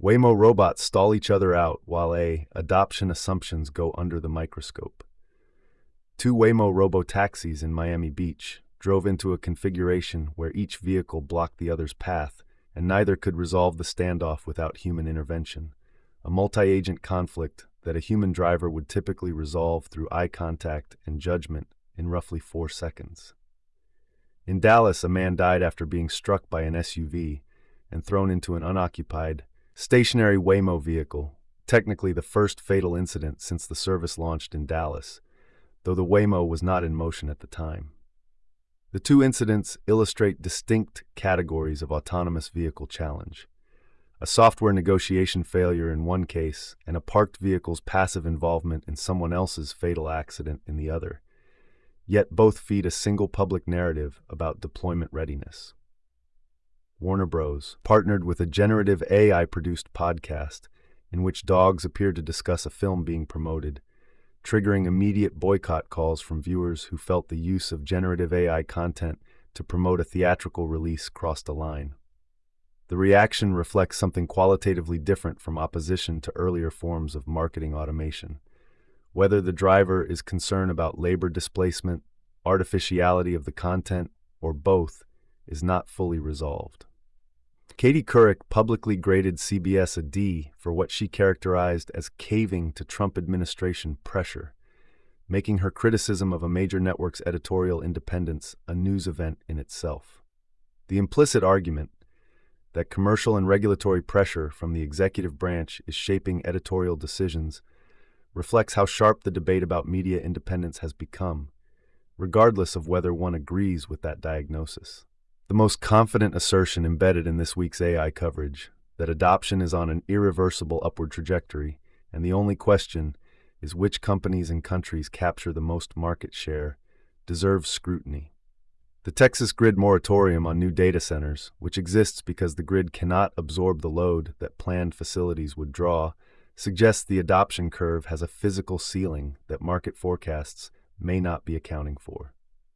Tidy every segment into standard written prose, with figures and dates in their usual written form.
Waymo robots stall each other out while adoption assumptions go under the microscope. Two Waymo robo-taxis in Miami Beach drove into a configuration where each vehicle blocked the other's path, and neither could resolve the standoff without human intervention, a multi-agent conflict that a human driver would typically resolve through eye contact and judgment in roughly 4 seconds. In Dallas, a man died after being struck by an SUV and thrown into an unoccupied, stationary Waymo vehicle, technically the first fatal incident since the service launched in Dallas, though the Waymo was not in motion at the time. The two incidents illustrate distinct categories of autonomous vehicle challenge: a software negotiation failure in one case and a parked vehicle's passive involvement in someone else's fatal accident in the other. Yet both feed a single public narrative about deployment readiness. Warner Bros. Partnered with a generative AI-produced podcast in which dogs appear to discuss a film being promoted, triggering immediate boycott calls from viewers who felt the use of generative AI content to promote a theatrical release crossed a line. The reaction reflects something qualitatively different from opposition to earlier forms of marketing automation. Whether the driver is concerned about labor displacement, artificiality of the content, or both, is not fully resolved. Katie Couric publicly graded CBS a D for what she characterized as caving to Trump administration pressure, making her criticism of a major network's editorial independence a news event in itself. The implicit argument that commercial and regulatory pressure from the executive branch is shaping editorial decisions reflects how sharp the debate about media independence has become, regardless of whether one agrees with that diagnosis. The most confident assertion embedded in this week's AI coverage, that adoption is on an irreversible upward trajectory, and the only question is which companies and countries capture the most market share, deserves scrutiny. The Texas grid moratorium on new data centers, which exists because the grid cannot absorb the load that planned facilities would draw, suggests the adoption curve has a physical ceiling that market forecasts may not be accounting for.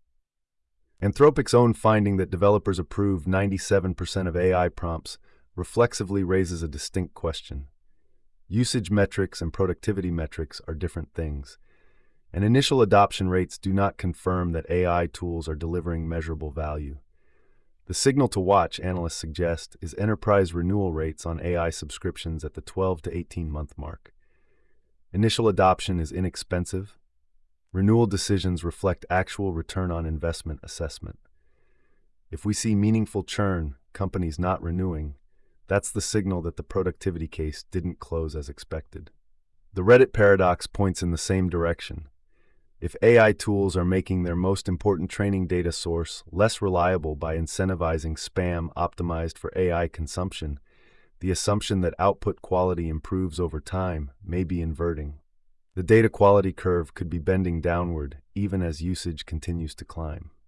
Anthropic's own finding that developers approve 97% of AI prompts reflexively raises a distinct question. Usage metrics and productivity metrics are different things, and initial adoption rates do not confirm that AI tools are delivering measurable value. The signal to watch, analysts suggest, is enterprise renewal rates on AI subscriptions at the 12 to 18-month mark. Initial adoption is inexpensive. Renewal decisions reflect actual return on investment assessment. If we see meaningful churn, companies not renewing, that's the signal that the productivity case didn't close as expected. The Reddit paradox points in the same direction. If AI tools are making their most important training data source less reliable by incentivizing spam optimized for AI consumption, the assumption that output quality improves over time may be inverting. The data quality curve could be bending downward even as usage continues to climb.